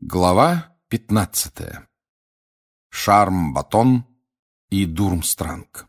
Глава 15. Шарм-Батон и Дурмстранг.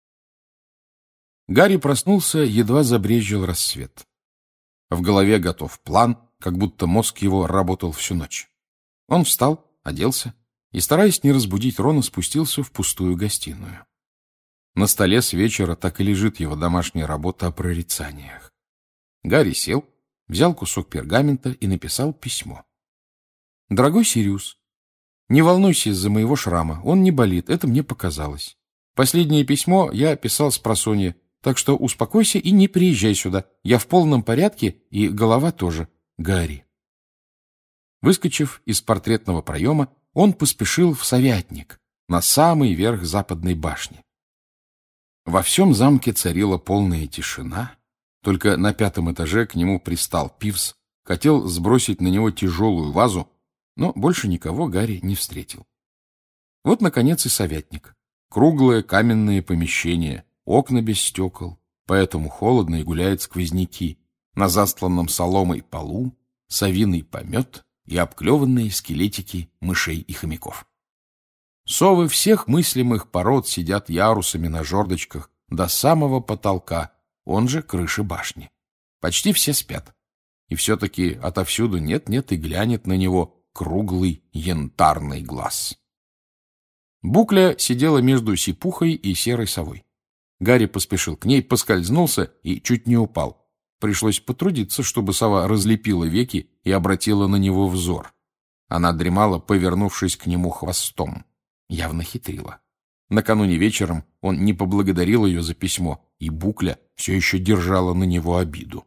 Гарри проснулся, едва забрезжил рассвет. В голове готов план, как будто мозг его работал всю ночь. Он встал, оделся и, стараясь не разбудить Рона, спустился в пустую гостиную. На столе с вечера так и лежит его домашняя работа о прорицаниях. Гарри сел, взял кусок пергамента и написал письмо. «Дорогой Сириус, не волнуйся из-за моего шрама, он не болит, это мне показалось. Последнее письмо я писал спросонья, так что успокойся и не приезжай сюда. Я в полном порядке, и голова тоже. Гарри». Выскочив из портретного проема, он поспешил в Совятник, на самый верх западной башни. Во всем замке царила полная тишина, только на 5-м этаже к нему пристал Пивз, хотел сбросить на него тяжелую вазу, но больше никого Гарри не встретил. Вот, наконец, и Совятник. Круглое каменное помещение, окна без стекол, поэтому холодно и гуляют сквозняки. На застланном соломой полу совиный помет и обклеванные скелетики мышей и хомяков. Совы всех мыслимых пород сидят ярусами на жердочках до самого потолка, он же крыши башни. Почти все спят. И все-таки отовсюду нет-нет и глянет на него круглый янтарный глаз. Букля сидела между сипухой и серой совой. Гарри поспешил к ней, поскользнулся и чуть не упал. Пришлось потрудиться, чтобы сова разлепила веки и обратила на него взор. Она дремала, повернувшись к нему хвостом. Явно хитрила. Накануне вечером он не поблагодарил ее за письмо, и Букля все еще держала на него обиду.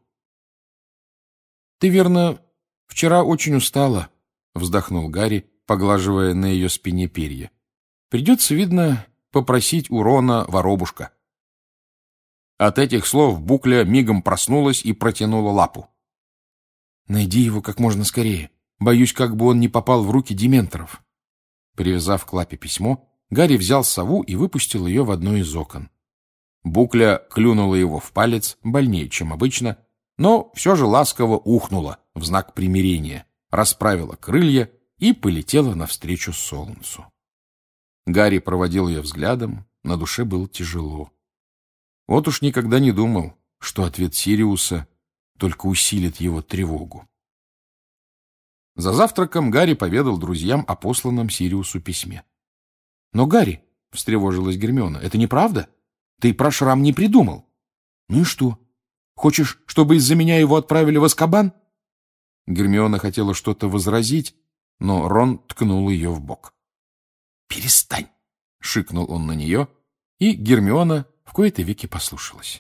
— Ты, верно, вчера очень устала, — вздохнул Гарри, поглаживая на ее спине перья. — Придется, видно, попросить у Рона воробушка. От этих слов Букля мигом проснулась и протянула лапу. — Найди его как можно скорее. Боюсь, как бы он не попал в руки дементоров. Привязав к лапе письмо, Гарри взял сову и выпустил ее в одно из окон. Букля клюнула его в палец, больнее, чем обычно, но все же ласково ухнула в знак примирения, расправила крылья и полетела навстречу солнцу. Гарри проводил ее взглядом, на душе было тяжело. Вот уж никогда не думал, что ответ Сириуса только усилит его тревогу. За завтраком Гарри поведал друзьям о посланном Сириусу письме. — Но, Гарри, — встревожилась Гермиона, — это неправда? Ты про шрам не придумал. — Ну и что? Хочешь, чтобы из-за меня его отправили в Азкабан? Гермиона хотела что-то возразить, но Рон ткнул ее в бок. — Перестань! — шикнул он на нее, и Гермиона в кои-то веки послушалась.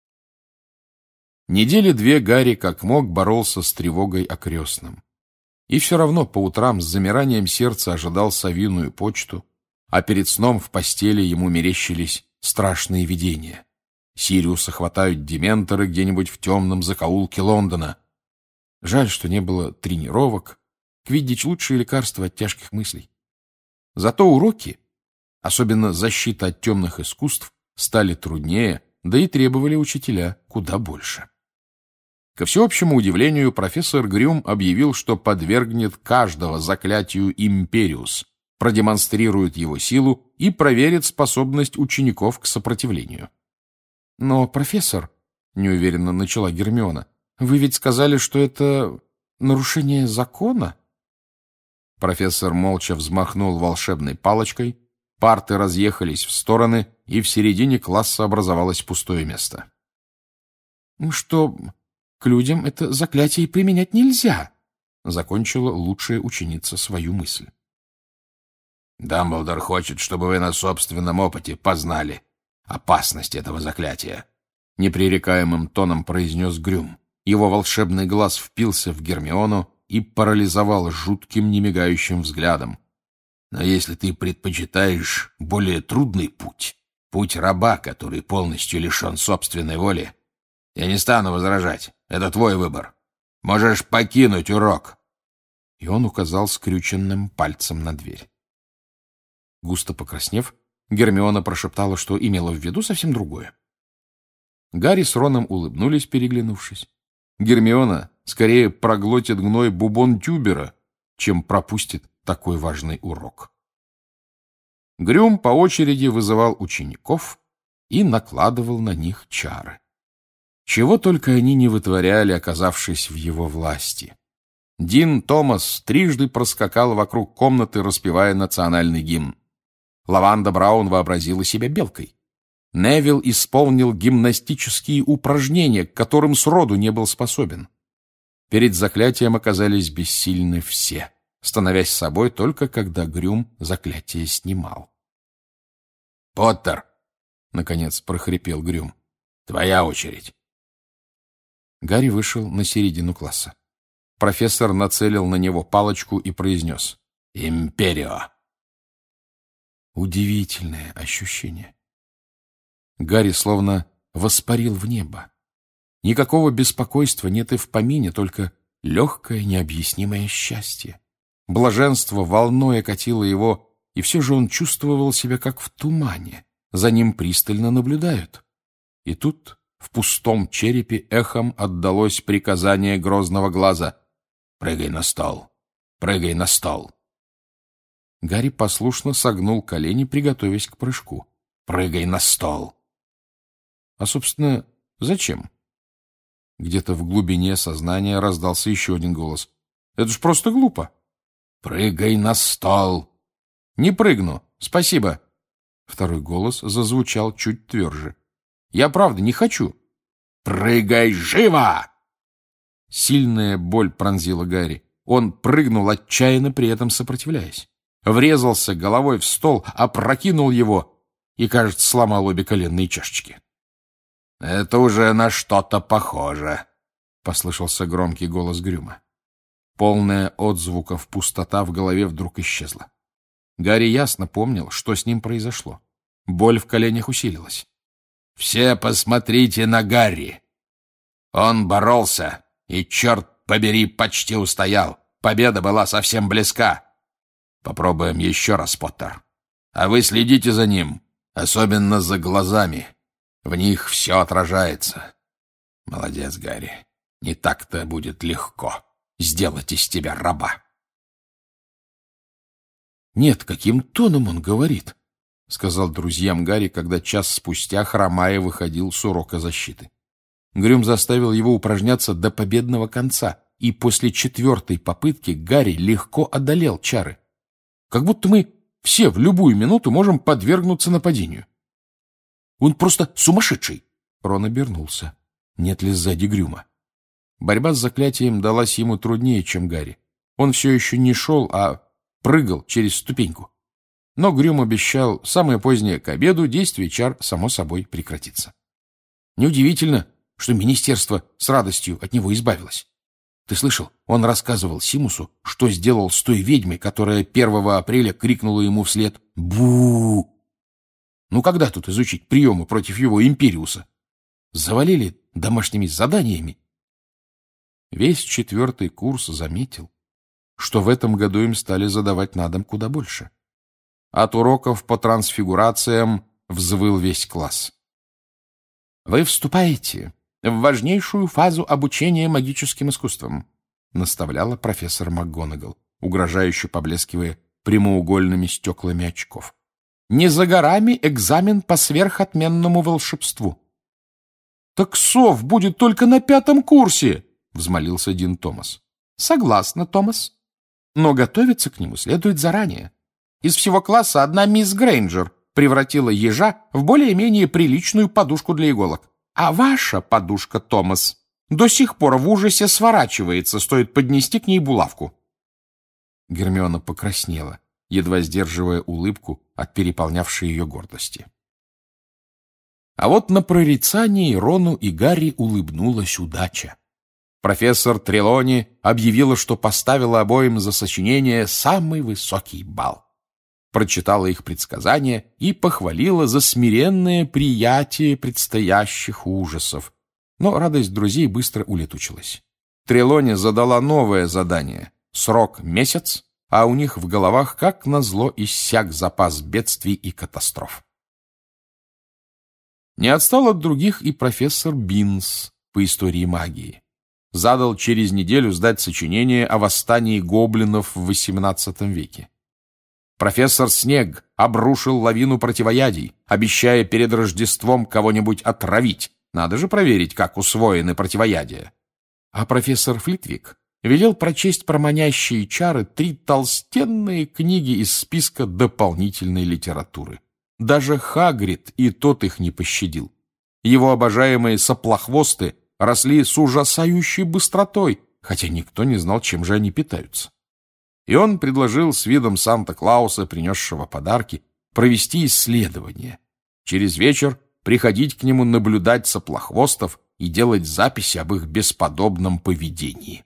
Недели 2 Гарри как мог боролся с тревогой о крестном. И все равно по утрам с замиранием сердца ожидал совиную почту, а перед сном в постели ему мерещились страшные видения. Сириуса хватают дементоры где-нибудь в темном закоулке Лондона. Жаль, что не было тренировок. Квиддич — лучшее лекарство от тяжких мыслей. Зато уроки, особенно защита от темных искусств, стали труднее, да и требовали учителя куда больше. Ко всеобщему удивлению, профессор Грюм объявил, что подвергнет каждого заклятию Империус, продемонстрирует его силу и проверит способность учеников к сопротивлению. — Но, профессор, — неуверенно начала Гермиона, — вы ведь сказали, что это нарушение закона? Профессор молча взмахнул волшебной палочкой, парты разъехались в стороны, и в середине класса образовалось пустое место. — Что, к людям это заклятие применять нельзя? — закончила лучшая ученица свою мысль. — Дамблдор хочет, чтобы вы на собственном опыте познали опасность этого заклятия, — непререкаемым тоном произнес Грюм. Его волшебный глаз впился в Гермиону и парализовал жутким немигающим взглядом. Но если ты предпочитаешь более трудный путь, путь раба, который полностью лишен собственной воли, я не стану возражать. Это твой выбор. Можешь покинуть урок. И он указал скрюченным пальцем на дверь. Густо покраснев, Гермиона прошептала, что имела в виду совсем другое. Гарри с Роном улыбнулись, переглянувшись. Гермиона скорее проглотит гной бубон Тюбера, чем пропустит такой важный урок. Грюм по очереди вызывал учеников и накладывал на них чары. Чего только они не вытворяли, оказавшись в его власти. Дин Томас трижды проскакал вокруг комнаты, распевая национальный гимн. Лаванда Браун вообразила себя белкой. Невилл исполнил гимнастические упражнения, к которым сроду не был способен. Перед заклятием оказались бессильны все, становясь собой только когда Грюм заклятие снимал. «Поттер!» — наконец прохрипел Грюм. «Твоя очередь!» Гарри вышел на середину класса. Профессор нацелил на него палочку и произнес «Империо!». Удивительное ощущение. Гарри словно воспарил в небо. Никакого беспокойства нет и в помине, только легкое необъяснимое счастье. Блаженство волной окатило его, и все же он чувствовал себя как в тумане. За ним пристально наблюдают. И тут в пустом черепе эхом отдалось приказание грозного глаза: «Прыгай на стол! Прыгай на стол!» Гарри послушно согнул колени, приготовясь к прыжку. «Прыгай на стол!» А, собственно, зачем? Где-то в глубине сознания раздался еще один голос. «Это ж просто глупо!» «Прыгай на стол!» «Не прыгну, спасибо!» Второй голос зазвучал чуть тверже. «Я правда не хочу!» «Прыгай живо!» Сильная боль пронзила Гарри. Он прыгнул, отчаянно при этом сопротивляясь. Врезался головой в стол, опрокинул его и, кажется, сломал обе коленные чашечки. «Это уже на что-то похоже», — послышался громкий голос Грюма. Полная отзвуков пустота в голове вдруг исчезла. Гарри ясно помнил, что с ним произошло. Боль в коленях усилилась. «Все посмотрите на Гарри! Он боролся и, черт побери, почти устоял. Победа была совсем близка. Попробуем еще раз, Поттер. А вы следите за ним, особенно за глазами. В них все отражается. Молодец, Гарри. Не так-то будет легко сделать из тебя раба». «Нет, каким тоном он говорит», — сказал друзьям Гарри, когда час спустя, хромая, выходил с урока защиты. Грюм заставил его упражняться до победного конца, и после 4-й попытки Гарри легко одолел чары. Как будто мы все в любую минуту можем подвергнуться нападению. «Он просто сумасшедший!» Рон обернулся. Нет ли сзади Грюма? Борьба с заклятием далась ему труднее, чем Гарри. Он все еще не шел, а прыгал через ступеньку. Но Грюм обещал, самое позднее к обеду действие чар само собой прекратится. Неудивительно, что министерство с радостью от него избавилось. Ты слышал, он рассказывал Симусу, что сделал с той ведьмой, которая 1 апреля крикнула ему вслед «Бу!». Ну когда тут изучить приемы против его империуса? Завалили домашними заданиями. Весь 4-й курс заметил, что в этом году им стали задавать на дом куда больше. От уроков по трансфигурациям взвыл весь класс. «Вы вступаете в важнейшую фазу обучения магическим искусствам», наставляла профессор МакГонагал, угрожающе поблескивая прямоугольными стеклами очков. «Не за горами экзамен по сверхотменному волшебству». «Так сов будет только на 5-м курсе», — взмолился Дин Томас. «Согласна, Томас. Но готовиться к нему следует заранее. Из всего класса одна мисс Грейнджер превратила ежа в более-менее приличную подушку для иголок. А ваша подушка, Томас, до сих пор в ужасе сворачивается, стоит поднести к ней булавку». Гермиона покраснела, едва сдерживая улыбку от переполнявшей ее гордости. А вот на прорицании Рону и Гарри улыбнулась удача. Профессор Трелони объявила, что поставила обоим за сочинение самый высокий балл. Прочитала их предсказания и похвалила за смиренное приятие предстоящих ужасов. Но радость друзей быстро улетучилась. Трелони задала новое задание. Срок — месяц, а у них в головах, как назло, иссяк запас бедствий и катастроф. Не отстал от других и профессор Бинс по истории магии. задал через неделю сдать сочинение о восстании гоблинов в XVIII веке. Профессор Снег обрушил лавину противоядий, обещая перед Рождеством кого-нибудь отравить. Надо же проверить, как усвоены противоядия. А профессор Флитвик велел прочесть про манящие чары 3 толстенные книги из списка дополнительной литературы. Даже Хагрид и тот их не пощадил. Его обожаемые соплохвосты росли с ужасающей быстротой, хотя никто не знал, чем же они питаются. И он предложил с видом Санта-Клауса, принесшего подарки, провести исследование. Через вечер приходить к нему наблюдать соплохвостов и делать записи об их бесподобном поведении.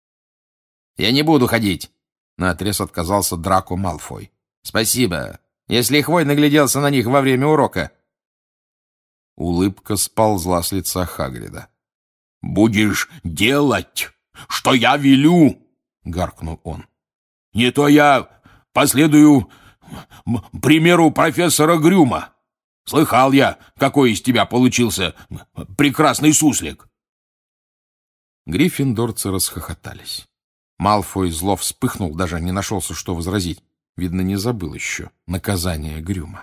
«Я не буду ходить», — наотрез отказался Драко Малфой. «Спасибо, если Хвой нагляделся на них во время урока». Улыбка сползла с лица Хагрида. «Будешь делать, что я велю!» — гаркнул он. «Не то я последую примеру профессора Грюма. Слыхал я, какой из тебя получился прекрасный суслик!» Гриффиндорцы расхохотались. Малфой зло вспыхнул, даже не нашелся, что возразить. Видно, не забыл еще наказание Грюма.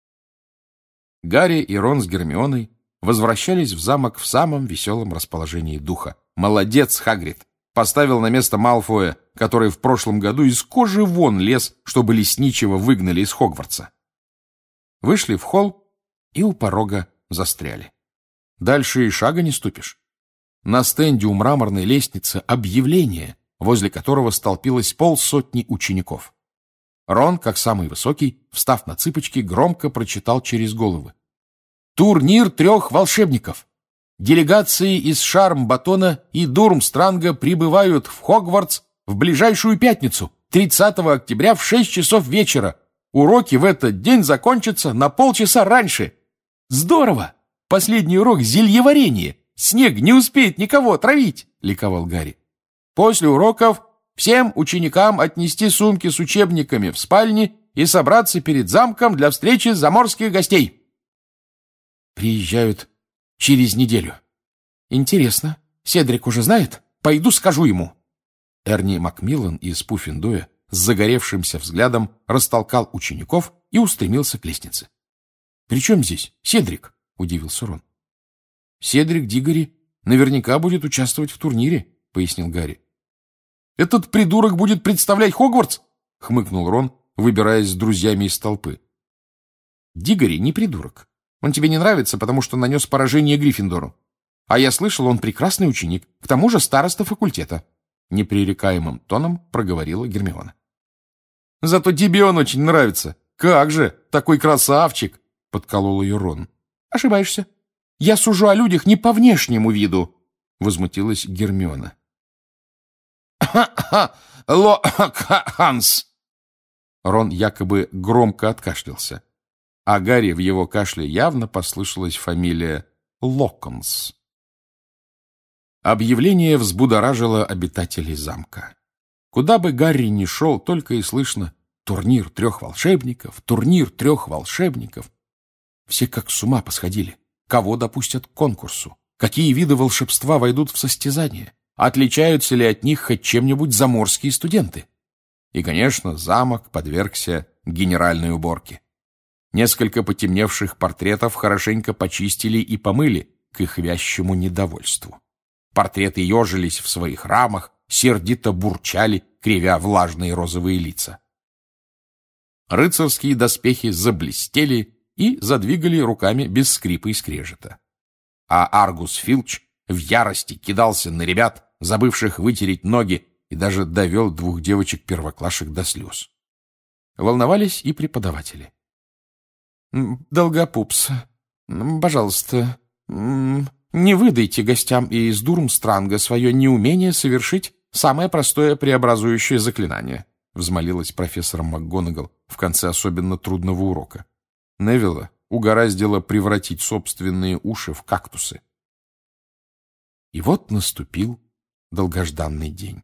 Гарри и Рон с Гермионой возвращались в замок в самом веселом расположении духа. Молодец, Хагрид! Поставил на место Малфоя, который в прошлом году из кожи вон лез, чтобы лесничего выгнали из Хогвартса. Вышли в холл и у порога застряли. Дальше и шага не ступишь. На стенде у мраморной лестницы объявление, возле которого столпилось 50 учеников. Рон, как самый высокий, встав на цыпочки, громко прочитал через головы. «Турнир 3 волшебников! Делегации из Шарм-Батона и Дурмстранга прибывают в Хогвартс в ближайшую пятницу, 30 октября в 6 часов вечера. Уроки в этот день закончатся на полчаса раньше. Здорово! Последний урок — зельеварение. Снег не успеет никого отравить!» — ликовал Гарри. «После уроков всем ученикам отнести сумки с учебниками в спальни и собраться перед замком для встречи заморских гостей. Приезжают через неделю. Интересно, Седрик уже знает? Пойду скажу ему». Эрни Макмиллан из Пуффендуя с загоревшимся взглядом растолкал учеников и устремился к лестнице. «При чем здесь Седрик?» — удивился Рон. «Седрик Диггори наверняка будет участвовать в турнире», — пояснил Гарри. «Этот придурок будет представлять Хогвартс?» — хмыкнул Рон, выбираясь с друзьями из толпы. «Диггори не придурок. Он тебе не нравится, потому что нанес поражение Гриффиндору. А я слышал, он прекрасный ученик, к тому же староста факультета», — непререкаемым тоном проговорила Гермиона. «Зато тебе он очень нравится. Как же, такой красавчик!» — подколол ее Рон. «Ошибаешься. Я сужу о людях не по внешнему виду», — возмутилась Гермиона. «Ха-ха! Ло-ха-ханс!» Рон якобы громко откашлялся, а Гарри в его кашле явно послышалась фамилия Локонс. Объявление взбудоражило обитателей замка. Куда бы Гарри ни шел, только и слышно: «Турнир 3 волшебников! Турнир 3 волшебников!» Все как с ума посходили. Кого допустят к конкурсу? Какие виды волшебства войдут в состязание? Отличаются ли от них хоть чем-нибудь заморские студенты? И, конечно, замок подвергся генеральной уборке. Несколько потемневших портретов хорошенько почистили и помыли к их вящему недовольству. Портреты ежились в своих рамах, сердито бурчали, кривя влажные розовые лица. Рыцарские доспехи заблестели и задвигали руками без скрипа и скрежета. А Аргус Филч в ярости кидался на ребят, забывших вытереть ноги, и даже довел 2 девочек-первоклашек до слез. Волновались и преподаватели. «Долгопупс, пожалуйста, не выдайте гостям из Дурмстранга свое неумение совершить самое простое преобразующее заклинание», взмолилась профессор МакГонагал в конце особенно трудного урока. Невилла угораздило превратить собственные уши в кактусы. И вот наступил долгожданный день.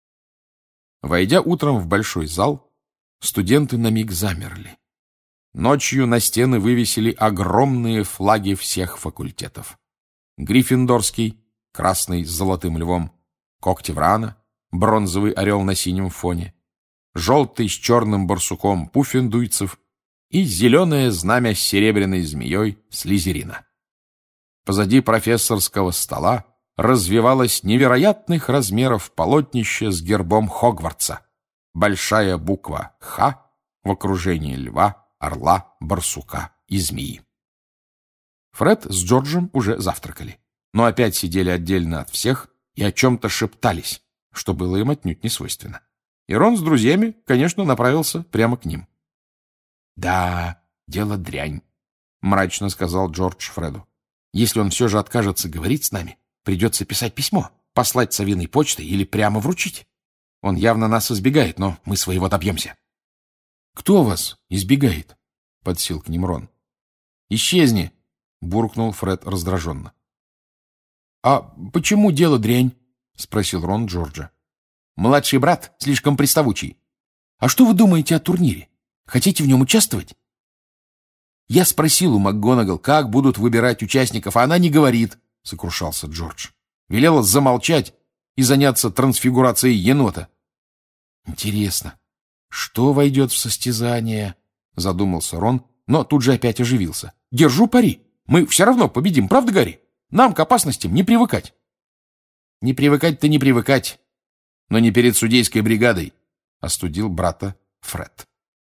Войдя утром в большой зал, студенты на миг замерли. Ночью на стены вывесили огромные флаги всех факультетов. Гриффиндорский, красный с золотым львом, когти врана, бронзовый орел на синем фоне, желтый с черным барсуком пуффендуйцев и зеленое знамя с серебряной змеей слизерина. Позади профессорского стола развивалось невероятных размеров полотнище с гербом Хогвартса. Большая буква «Х» в окружении льва, орла, барсука и змеи. Фред с Джорджем уже завтракали, но опять сидели отдельно от всех и о чем-то шептались, что было им отнюдь не свойственно. И Рон с друзьями, конечно, направился прямо к ним. «Да, дело дрянь», — мрачно сказал Джордж Фреду. «Если он все же откажется говорить с нами, придется писать письмо, послать совиной почтой или прямо вручить. Он явно нас избегает, но мы своего добьемся». «Кто вас избегает?» — подсел к ним Рон. «Исчезни!» — буркнул Фред раздраженно. «А почему дело дрянь?» — спросил Рон Джорджа. «Младший брат слишком приставучий. А что вы думаете о турнире? Хотите в нем участвовать?» «Я спросил у МакГонагал, как будут выбирать участников, а она не говорит», — сокрушался Джордж. «Велела замолчать и заняться трансфигурацией енота». «Интересно, что войдет в состязание?» — задумался Рон, но тут же опять оживился. «Держу пари. Мы все равно победим, правда, Гарри? Нам к опасностям не привыкать». «Не привыкать-то не привыкать, но не перед судейской бригадой», — остудил брата Фред.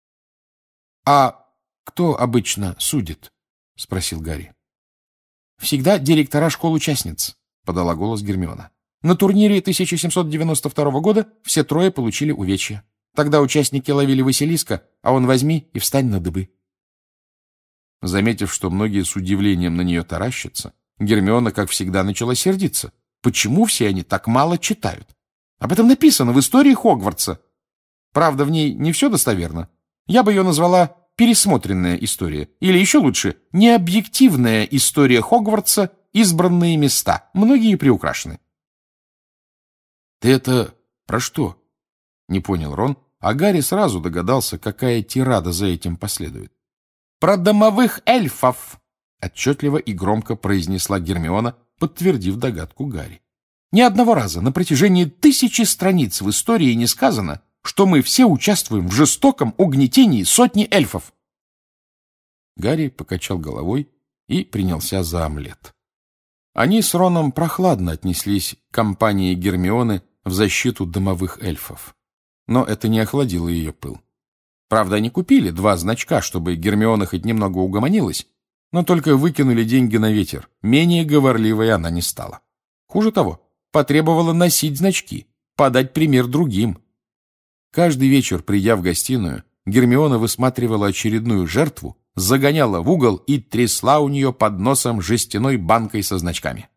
«А кто обычно судит?» — спросил Гарри. «Всегда директора школ-участниц», — подала голос Гермиона. «На турнире 1792 года все трое получили увечья. Тогда участники ловили Василиска, а он возьми и встань на дыбы». Заметив, что многие с удивлением на нее таращатся, Гермиона, как всегда, начала сердиться. Почему все они так мало читают? Об этом написано в истории Хогвартса. Правда, в ней не все достоверно. Я бы ее назвала «пересмотренная история». Или еще лучше, «необъективная история Хогвартса. Избранные места». Многие приукрашены. «Ты это про что?» — не понял Рон, а Гарри сразу догадался, какая тирада за этим последует. «Про домовых эльфов!» — отчетливо и громко произнесла Гермиона, подтвердив догадку Гарри. «Ни одного раза на протяжении 1000 страниц в истории не сказано, что мы все участвуем в жестоком угнетении сотни эльфов». Гарри покачал головой и принялся за омлет. Они с Роном прохладно отнеслись к кампании Гермионы в защиту домовых эльфов. Но это не охладило ее пыл. Правда, они купили 2 значка, чтобы Гермиона хоть немного угомонилась, но только выкинули деньги на ветер. Менее говорливой она не стала. Хуже того, потребовала носить значки, подать пример другим. Каждый вечер, придя в гостиную, Гермиона высматривала очередную жертву, загоняла в угол и трясла у нее под носом жестяной банкой со значками.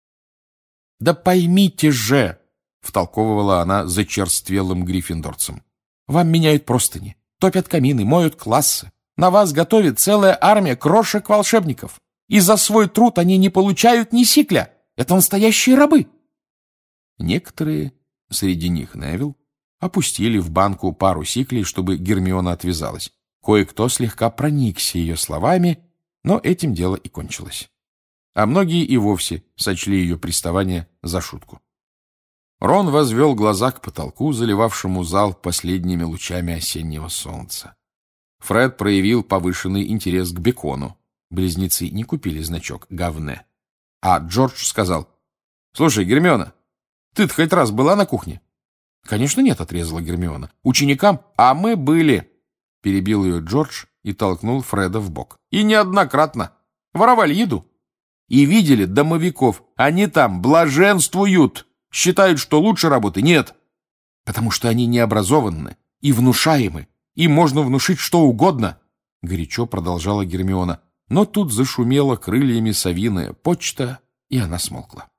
«Да поймите же!» — втолковывала она зачерствелым гриффиндорцем. «Вам меняют простыни, топят камины, моют классы. На вас готовит целая армия крошек-волшебников. И за свой труд они не получают ни сикля. Это настоящие рабы!» Некоторые, среди них Невилл, опустили в банку пару сиклей, чтобы Гермиона отвязалась. Кое-кто слегка проникся ее словами, но этим дело и кончилось. А многие и вовсе сочли ее приставание за шутку. Рон возвел глаза к потолку, заливавшему зал последними лучами осеннего солнца. Фред проявил повышенный интерес к бекону. Близнецы не купили значок «Гавне». А Джордж сказал: «Слушай, Гермиона, ты-то хоть раз была на кухне?» «Конечно нет», — отрезала Гермиона. «Ученикам, а мы были», — перебил ее Джордж и толкнул Фреда в бок. «И неоднократно. Воровали еду. И видели домовиков. Они там блаженствуют. Считают, что лучше работы нет. Потому что они необразованны и внушаемы. Им можно внушить что угодно», — горячо продолжала Гермиона. Но тут зашумела крыльями совиная почта, и она смолкла.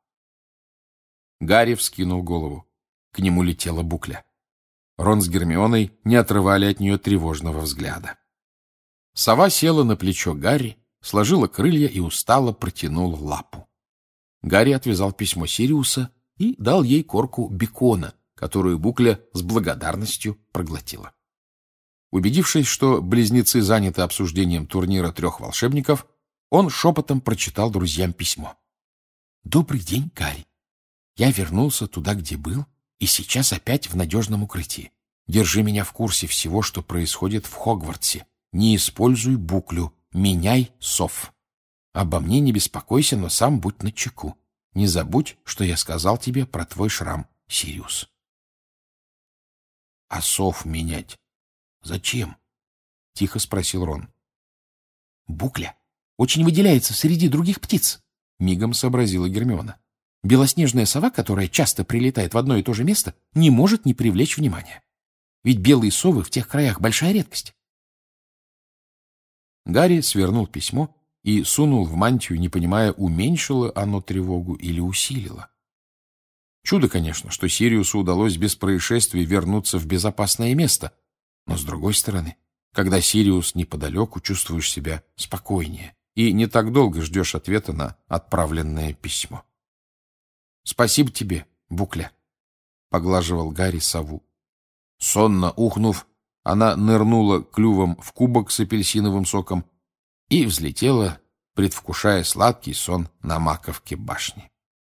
Гарри вскинул голову. К нему летела букля. Рон с Гермионой не отрывали от нее тревожного взгляда. Сова села на плечо Гарри, сложила крылья и устало протянула лапу. Гарри отвязал письмо Сириуса и дал ей корку бекона, которую букля с благодарностью проглотила. Убедившись, что близнецы заняты обсуждением турнира 3 волшебников, он шепотом прочитал друзьям письмо. «Добрый день, Гарри. Я вернулся туда, где был, и сейчас опять в надежном укрытии. Держи меня в курсе всего, что происходит в Хогвартсе. Не используй буклю, меняй сов. Обо мне не беспокойся, но сам будь начеку. Не забудь, что я сказал тебе про твой шрам, Сириус. — А сов менять зачем? — тихо спросил Рон. — Букля очень выделяется среди других птиц, — мигом сообразила Гермиона. Белоснежная сова, которая часто прилетает в одно и то же место, не может не привлечь внимания. Ведь белые совы в тех краях большая редкость. Гарри свернул письмо и сунул в мантию, не понимая, уменьшило оно тревогу или усилило. Чудо, конечно, что Сириусу удалось без происшествий вернуться в безопасное место, но, с другой стороны, когда Сириус неподалеку, чувствуешь себя спокойнее и не так долго ждешь ответа на отправленное письмо. — Спасибо тебе, Букля, — поглаживал Гарри сову. Сонно ухнув, она нырнула клювом в кубок с апельсиновым соком и взлетела, предвкушая сладкий сон на маковке башни.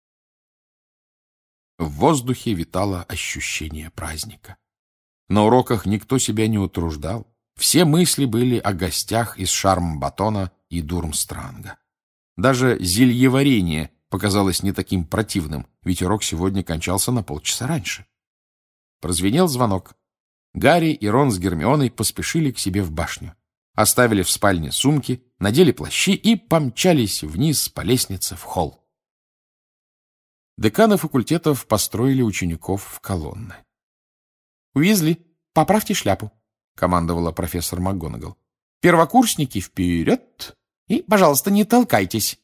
В воздухе витало ощущение праздника. На уроках никто себя не утруждал. Все мысли были о гостях из Шармбатона и Дурмстранга. Даже зельеварение показалось не таким противным, ведь урок сегодня кончался на полчаса раньше. Прозвенел звонок. Гарри и Рон с Гермионой поспешили к себе в башню. Оставили в спальне сумки, надели плащи и помчались вниз по лестнице в холл. Деканы факультетов построили учеников в колонны. — Уизли, поправьте шляпу, — командовала профессор МакГонагал. — Первокурсники вперед! И, пожалуйста, не толкайтесь.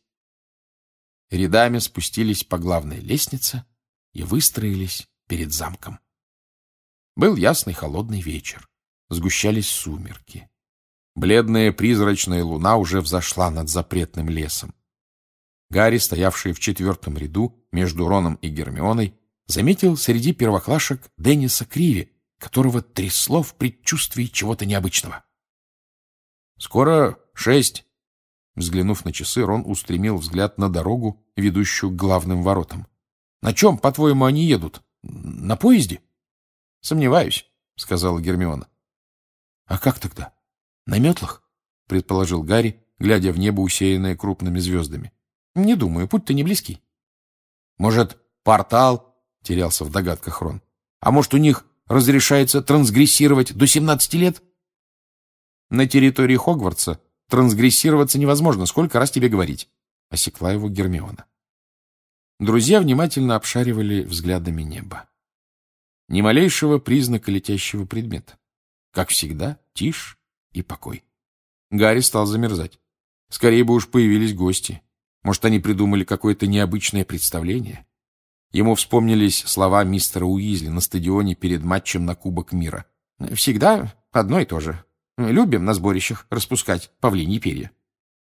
Рядами спустились по главной лестнице и выстроились перед замком. Был ясный холодный вечер. Сгущались сумерки. Бледная призрачная луна уже взошла над запретным лесом. Гарри, стоявший в 4-м ряду между Роном и Гермионой, заметил среди первоклашек Денниса Криви, которого трясло в предчувствии чего-то необычного. — Скоро 6. Взглянув на часы, Рон устремил взгляд на дорогу, ведущую к главным воротам. — На чем, по-твоему, они едут? На поезде? — Сомневаюсь, — сказала Гермиона. — А как тогда? На метлах? — предположил Гарри, глядя в небо, усеянное крупными звездами. — Не думаю, путь-то не близкий. — Может, портал? — терялся в догадках Рон. — А может, у них разрешается трансгрессировать до 17 лет? — На территории Хогвартса трансгрессироваться невозможно, сколько раз тебе говорить? — осекла его Гермиона. Друзья внимательно обшаривали взглядами небо. Ни малейшего признака летящего предмета. Как всегда, тишь и покой. Гарри стал замерзать. Скорее бы уж появились гости. Может, они придумали какое-то необычное представление? Ему вспомнились слова мистера Уизли на стадионе перед матчем на Кубок мира. «Всегда одно и то же. Любим на сборищах распускать павлиньи перья».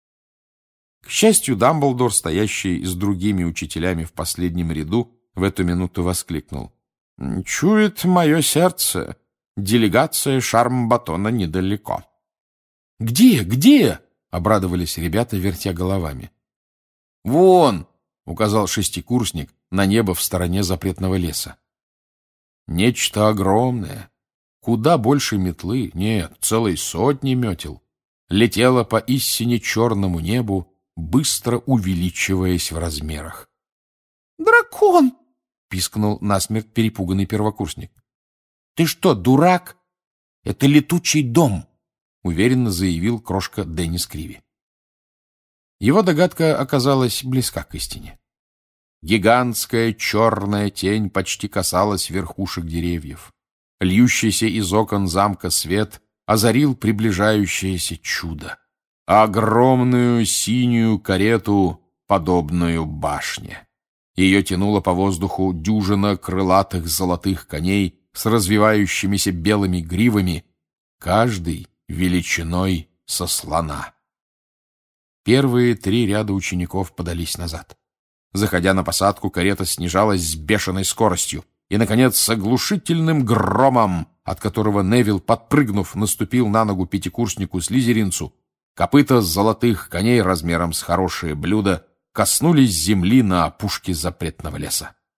К счастью, Дамблдор, стоящий с другими учителями в последнем ряду, в эту минуту воскликнул: «Чует мое сердце, делегация Шармбатона недалеко». «Где? Где?» — обрадовались ребята, вертя головами. «Вон!» — указал шестикурсник на небо в стороне запретного леса. Нечто огромное, куда больше метлы, нет, целой сотни метел, летело по истине черному небу, быстро увеличиваясь в размерах. «Дракон!» — пискнул насмерть перепуганный первокурсник. «Ты что, дурак? Это летучий дом!» — уверенно заявил крошка Деннис Криви. Его догадка оказалась близка к истине. Гигантская черная тень почти касалась верхушек деревьев. Льющийся из окон замка свет озарил приближающееся чудо. Огромную синюю карету, подобную башне. Ее тянуло по воздуху дюжина крылатых золотых коней с развивающимися белыми гривами, каждый величиной со слона. Первые 3 ряда учеников подались назад. Заходя на посадку, карета снижалась с бешеной скоростью, и, наконец, с оглушительным громом, от которого Невилл, подпрыгнув, наступил на ногу пятикурснику-слизеринцу, копыта золотых коней размером с хорошее блюдо коснулись земли на опушке запретного леса.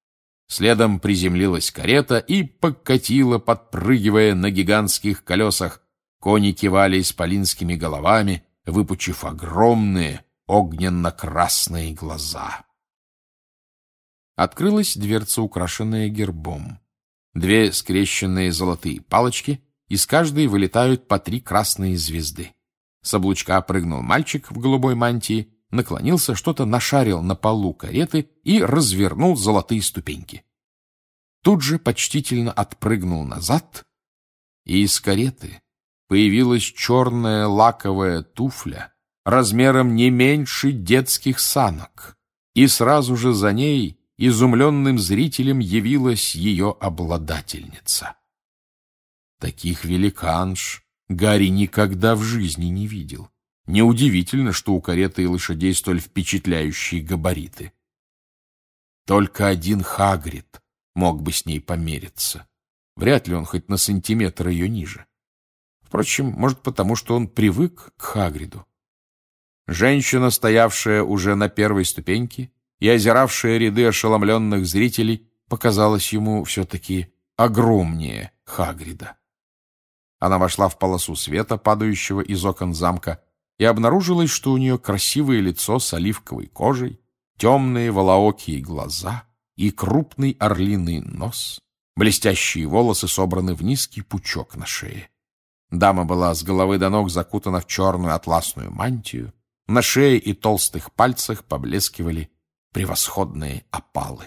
Следом приземлилась карета и покатила, подпрыгивая на гигантских колесах. Кони кивали исполинскими головами, выпучив огромные огненно-красные глаза. Открылась дверца, украшенная гербом. 2 скрещенные золотые палочки, из каждой вылетают по 3 красные звезды. С облучка прыгнул мальчик в голубой мантии, наклонился, что-то нашарил на полу кареты и развернул золотые ступеньки. Тут же почтительно отпрыгнул назад, и из кареты появилась черная лаковая туфля размером не меньше детских санок, и сразу же за ней изумленным зрителям явилась ее обладательница. Таких великанш Гарри никогда в жизни не видел. Неудивительно, что у кареты и лошадей столь впечатляющие габариты. Только один Хагрид мог бы с ней помериться. Вряд ли он хоть на сантиметр ее ниже. Впрочем, может, потому что он привык к Хагриду. Женщина, стоявшая уже на первой ступеньке и озиравшая ряды ошеломленных зрителей, показалась ему все-таки огромнее Хагрида. Она вошла в полосу света, падающего из окон замка, и обнаружилось, что у нее красивое лицо с оливковой кожей, темные волоокие глаза и крупный орлиный нос, блестящие волосы собраны в низкий пучок на шее. Дама была с головы до ног закутана в черную атласную мантию, на шее и толстых пальцах поблескивали превосходные опалы.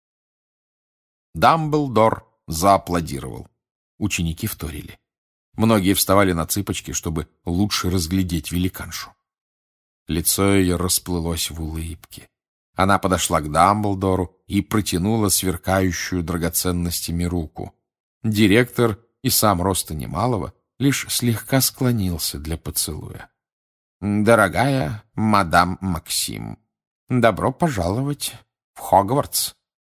Дамблдор зааплодировал. Ученики вторили. Многие вставали на цыпочки, чтобы лучше разглядеть великаншу. Лицо ее расплылось в улыбке. Она подошла к Дамблдору и протянула сверкающую драгоценностями руку. Директор, и сам роста немалого, лишь слегка склонился для поцелуя. «Дорогая мадам Максим, добро пожаловать в Хогвартс!»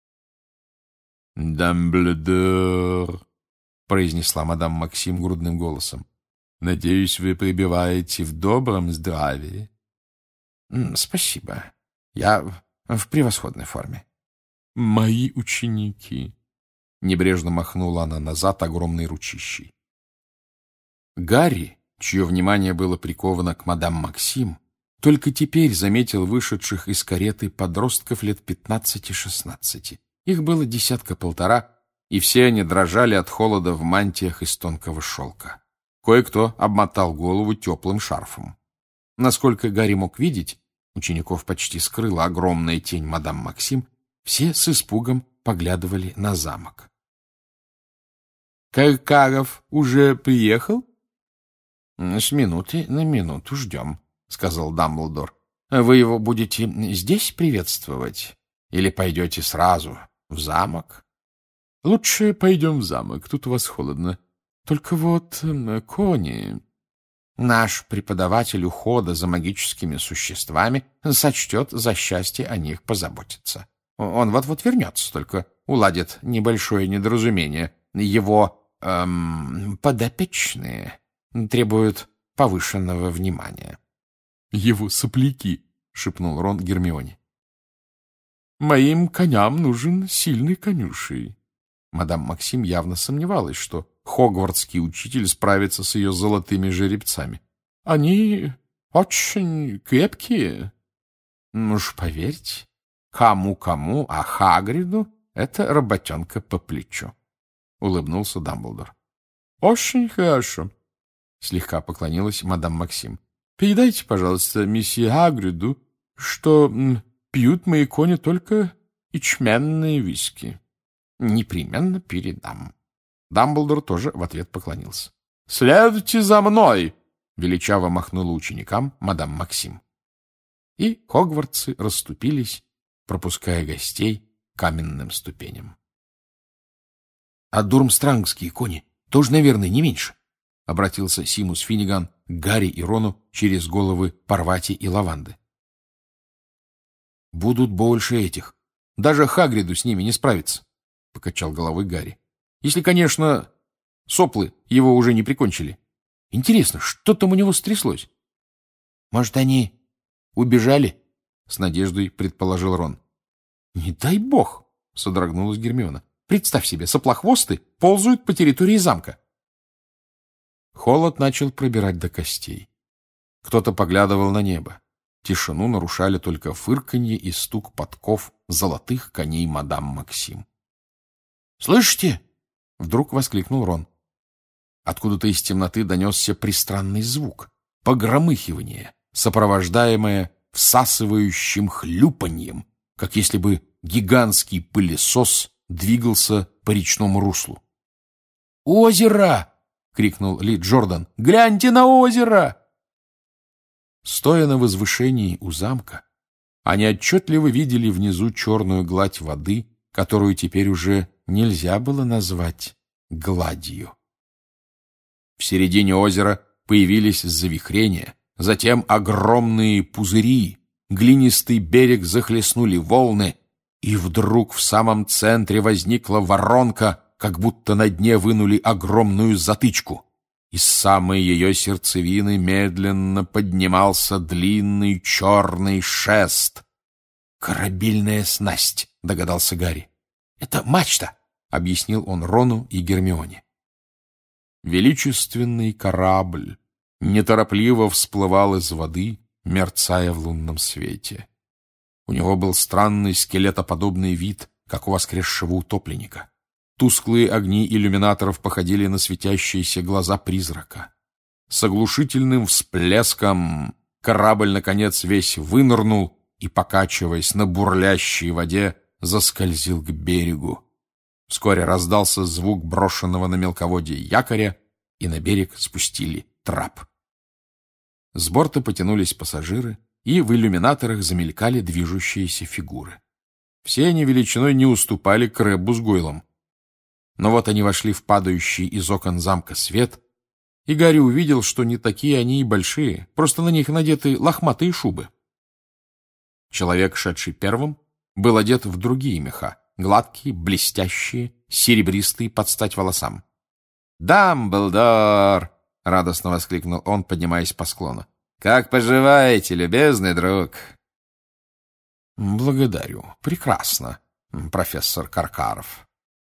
«Дамблдор», — произнесла мадам Максим грудным голосом, — «надеюсь, вы пребываете в добром здравии?» «Спасибо. Я в превосходной форме». «Мои ученики», — небрежно махнула она назад огромной ручищей. Гарри, чье внимание было приковано к мадам Максим, только теперь заметил вышедших из кареты подростков лет 15-16. Их было 10-1.5, и все они дрожали от холода в мантиях из тонкого шелка. Кое-кто обмотал голову теплым шарфом. Насколько Гарри мог видеть, учеников почти скрыла огромная тень мадам Максим, все с испугом поглядывали на замок. «Каркаров уже приехал?» «С минуты на минуту ждем», — сказал Дамблдор. «Вы его будете здесь приветствовать? Или пойдете сразу в замок?» «Лучше пойдем в замок, тут у вас холодно. Только вот кони...» «Наш преподаватель ухода за магическими существами сочтет за счастье о них позаботиться. Он вот-вот вернется, только уладит небольшое недоразумение. Его подопечные требуют повышенного внимания». «Его сопляки», — шепнул Рон Гермионе. «Моим коням нужен сильный конюшей». Мадам Максим явно сомневалась, что хогвартский учитель справится с ее золотыми жеребцами. «Они очень крепкие». «Уж поверьте, кому-кому, а Хагриду это работенка по плечу», — улыбнулся Дамблдор. «Очень хорошо», — слегка поклонилась мадам Максим. «Передайте, пожалуйста, месье Хагриду, что пьют мои кони только ячменные виски». «Непременно передам». Дамблдор тоже в ответ поклонился. «Следуйте за мной!» — величаво махнула ученикам мадам Максим. И хогвартсы расступились, пропуская гостей каменным ступеням. — А дурмстрангские кони тоже, наверное, не меньше, — обратился Симус Финниган к Гарри и Рону через головы Парвати и Лаванды. — Будут больше этих. Даже Хагриду с ними не справиться, — покачал головой Гарри. — Если, конечно, соплы его уже не прикончили. Интересно, что там у него стряслось? — Может, они убежали? — с надеждой предположил Рон. — Не дай бог! — содрогнулась Гермиона. Представь себе, соплохвосты ползают по территории замка. Холод начал пробирать до костей. Кто-то поглядывал на небо. Тишину нарушали только фырканье и стук подков золотых коней мадам Максим. «Слышите?» — вдруг воскликнул Рон. Откуда-то из темноты донесся пристранный звук, погромыхивание, сопровождаемое всасывающим хлюпаньем, как если бы гигантский пылесос двигался по речному руслу. «Озеро!» — крикнул Ли Джордан. «Гляньте на озеро!» Стоя на возвышении у замка, они отчетливо видели внизу черную гладь воды, которую теперь уже нельзя было назвать гладью. В середине озера появились завихрения, затем огромные пузыри, глинистый берег захлестнули волны, и вдруг в самом центре возникла воронка, как будто на дне вынули огромную затычку. Из самой ее сердцевины медленно поднимался длинный черный шест. «Корабельная снасть», — догадался Гарри. «Это мачта», — объяснил он Рону и Гермионе. Величественный корабль неторопливо всплывал из воды, мерцая в лунном свете. У него был странный скелетоподобный вид, как у воскресшего утопленника. Тусклые огни иллюминаторов походили на светящиеся глаза призрака. С оглушительным всплеском корабль, наконец, весь вынырнул и, покачиваясь на бурлящей воде, заскользил к берегу. Вскоре раздался звук брошенного на мелководье якоря, и на берег спустили трап. С борта потянулись пассажиры, и в иллюминаторах замелькали движущиеся фигуры. Все они величиной не уступали Крэббу с Гойлом. Но вот они вошли в падающий из окон замка свет, и Гарри увидел, что не такие они и большие, просто на них надеты лохматые шубы. Человек, шедший первым, был одет в другие меха, гладкие, блестящие, серебристые под стать волосам. «Дамблдор!» — радостно воскликнул он, поднимаясь по склону. «Как поживаете, любезный друг?» «Благодарю. Прекрасно, профессор Каркаров».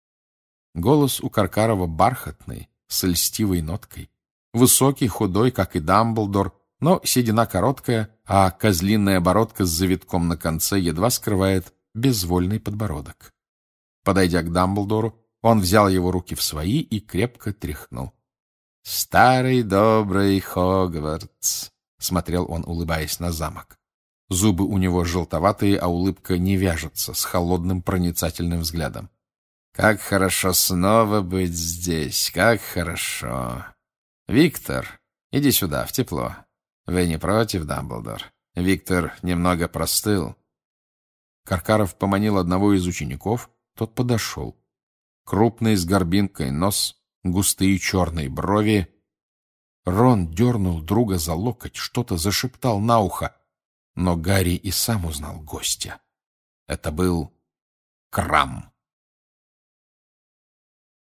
Голос у Каркарова бархатный, с льстивой ноткой. Высокий, худой, как и Дамблдор, но седина короткая, а козлиная бородка с завитком на конце едва скрывает безвольный подбородок. Подойдя к Дамблдору, он взял его руки в свои и крепко тряхнул. «Старый добрый Хогвартс», — смотрел он, улыбаясь на замок. Зубы у него желтоватые, а улыбка не вяжется с холодным проницательным взглядом. «Как хорошо снова быть здесь, как хорошо! Виктор, иди сюда, в тепло. Вы не против, Дамблдор? Виктор немного простыл». Каркаров поманил одного из учеников, тот подошел. Крупный с горбинкой нос, густые черные брови. Рон дернул друга за локоть, что-то зашептал на ухо, но Гарри и сам узнал гостя. Это был Крам.